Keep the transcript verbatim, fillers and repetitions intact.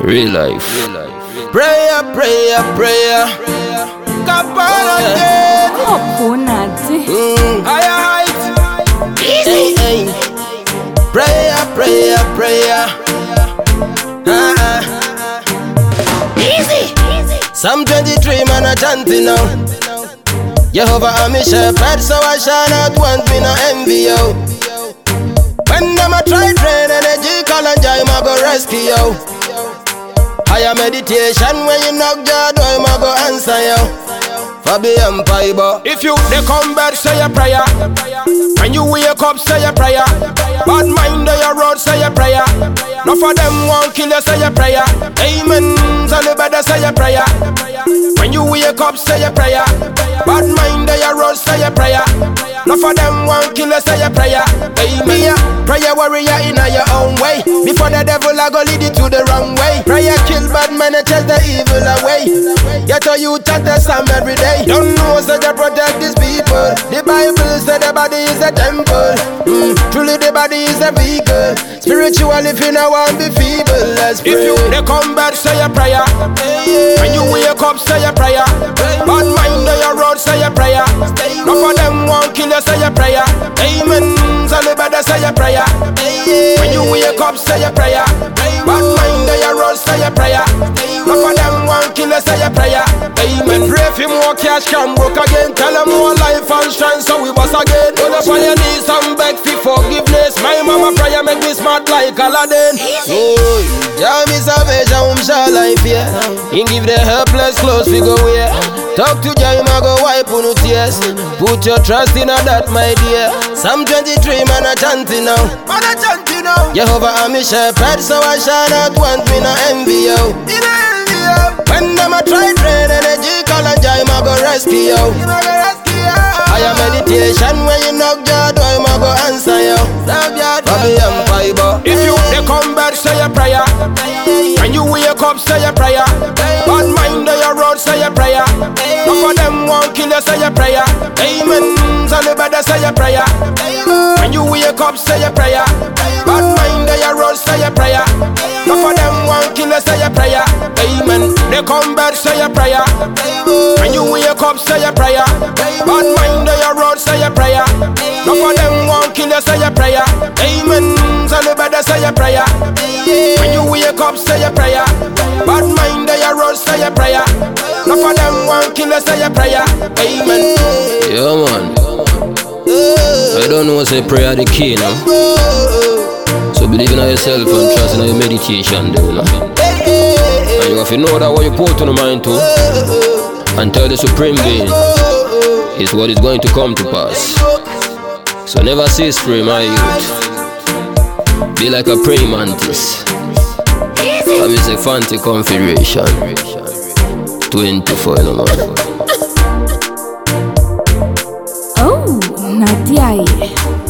Real life. Prayer, prayer, prayer. Kapalade. Coconut. Higher height. Easy. Hey, hey. Prayer, prayer, prayer. Uh-uh. Easy. Psalm twenty-three, man, I chant it now. Jehovah, I'm a shepherd, so I shall not want me no envy, yo. When them a try train energy, call and joy, I go rescue, yo. Higher meditation, when you knock your door, I go answer, yo. Fabi and Fiber. If you they come bed, say a prayer. When you wake up, say a prayer. Bad mind on your road, say a prayer. Not for them won't kill you, say a prayer. Amen. So the better say a prayer. When you wake up, say a prayer. Bad mind on your road, say a prayer. Not for them won't kill you, say a prayer. Amen. Prayer warrior in your own way. Before the devil I go lead you to the wrong way. Prayer kill bad men and chase the evil away. Get a you chant the psalm every day. Don't know so they protect these people. The Bible said the body is a temple. mm. Truly the body is a vehicle. Spiritual if you know want be feeble. Let's pray. If you they come back, say a prayer. When you wake up, say a prayer. Bad mind on your road, say a prayer. Not for them won't kill you, say a prayer. Amen. So the better say a prayer. When you wake up, say a prayer. Bad mind on your road, say a prayer. Not for them won't kill you, say a prayer. Amen. Pray for more cash can broke again. Tell them more life and strength, so we was again. Pull up on your knees and beg for forgiveness. My mama prayer make me smart like Aladdin. Oh, yeah, me salvation, um, shall life, yeah. He give the helpless clothes, we go here. Talk to Jah, ma go wipe on your tears. Put your trust in that, my dear. Psalm twenty-three, man, I chant it now. Man, I chant it now. Jehovah, I'm a shepherd, so I shall not want me no envy, yo. When them a try train energy, call and joy, ma go rescue, yo. Higher meditation, when you knock your door, ma go answer, yo. Fabi and Fiber. If you they come back, say a prayer. When you wake up, say a prayer. Bad mind on your road, say a prayer. Not for them won't kill you, say a prayer. Amen. So the better say a prayer. When you wake up, say a prayer. Bad mind on your road, say a prayer. Not for them won't kill you, say a prayer. Amen. They come back, say a prayer. When you wake up, say a prayer. Bad mind on your road, say a prayer. Not for them won't kill you, say a prayer. Amen. So the better say a prayer. When you wake up, say a prayer. Bad mind on your road, say a prayer. Not for them won't kill you, say a prayer. Amen. Yeah, man. I don't know what's a prayer the key now. So believe in yourself and trust in your meditation, though, no? And you have to know that what you put on your mind to and tell the Supreme Being is what is going to come to pass. So never cease to pray, my youth. Be like a praying mantis. A music fancy confederation. twenty-four no more. Oh, Nadia.